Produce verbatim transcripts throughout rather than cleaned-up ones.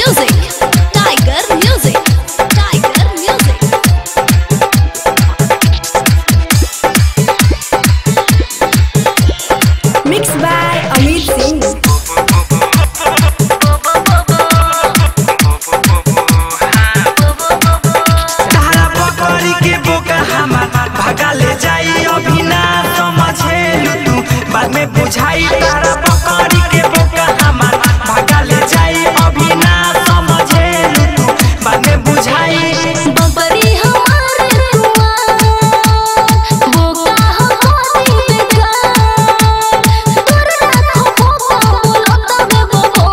Music, Tiger Music, Tiger Music. Mixed by Amit Singh. बुझाई तारा पकड़ी के बोका हमार भागा ले जाई अभी ना समझे तू बाद में बुझाई बबरी हमारे रुआ बोका हमारी बेकार तोर राखो बोका बोलो तबे बोबो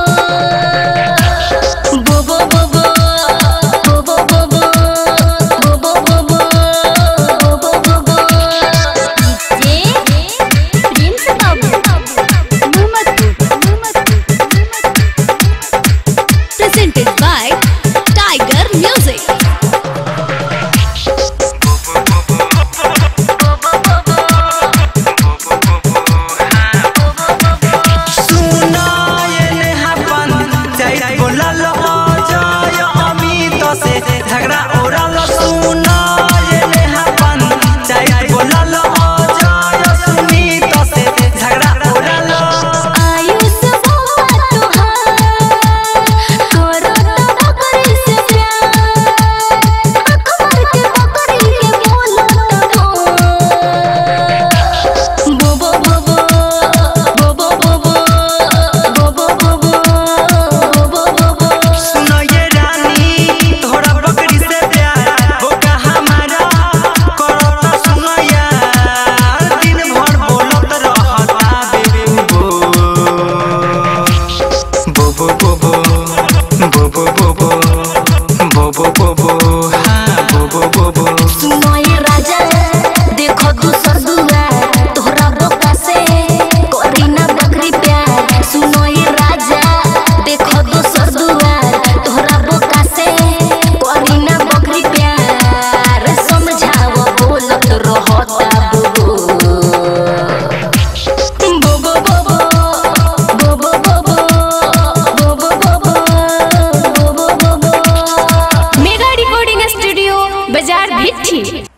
बोबो बोबो बोबो बोबो बोबो बोबो बोबो बोबो ये प्रिंस बाबू presented by Tiger Music. सुनो ये नेहापन जाई बोला लो जाय अमित से झगड़ा ओरल सुनो ये नेहापन जाई बोला लो जाय सुमित से झगड़ा ओरल आयुष बोका तोहार करो तो बकरी से प्यार अखबार के बकरी के बोलो तो बोबो बोबो बोबो बोबो बोबो बोबो बोबो बोबो सुनो ये रानी तोहरा बकरी से प्यार बोका हमारा करो तो सुनो यार दिन भर बोलत रहता बेबू बोबो बोबो बोबो बोबो बोबो बोबो हाँ बोबो बोबो सुनो ये राजा देखो दूसर दुआ तोहरा बोका से करी ना बकरी प्यार सुनो ये राजा देखो दूसर दुआ तोहरा बोका से करी ना बकरी प्यार समझाओ बोलत रहता बुबू बोबो बोबो बोबो बोबो बोबो बोबो बोबो बोबो मेगा रिकॉर्डिंग स्टूडियो बाजार भिट्ठी।